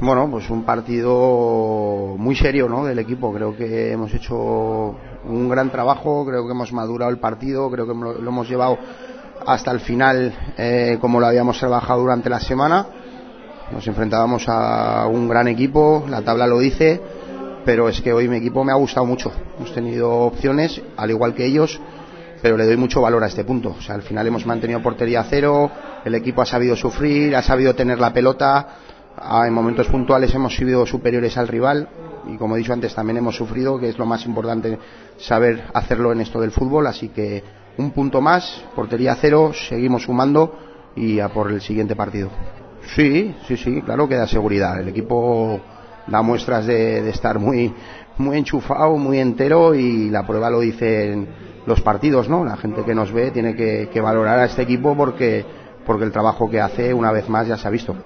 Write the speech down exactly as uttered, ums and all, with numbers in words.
Bueno, pues un partido muy serio, ¿no?, del equipo. Creo que hemos hecho un gran trabajo, creo que hemos madurado el partido, creo que lo hemos llevado hasta el final eh, como lo habíamos trabajado durante la semana. Nos enfrentábamos a un gran equipo, la tabla lo dice, pero es que hoy mi equipo me ha gustado mucho. Hemos tenido opciones, al igual que ellos, pero le doy mucho valor a este punto. O sea, al final hemos mantenido portería cero, el equipo ha sabido sufrir, ha sabido tener la pelota, en momentos puntuales hemos sido superiores al rival y, como he dicho antes, también hemos sufrido, que es lo más importante, saber hacerlo en esto del fútbol. Así que un punto más, portería cero, seguimos sumando y a por el siguiente partido. Sí, sí, sí, claro que da seguridad. El equipo da muestras de, de estar muy, muy enchufado, muy entero, y la prueba lo dicen los partidos, ¿no? La gente que nos ve tiene que, que valorar a este equipo porque, porque el trabajo que hace, una vez más, ya se ha visto.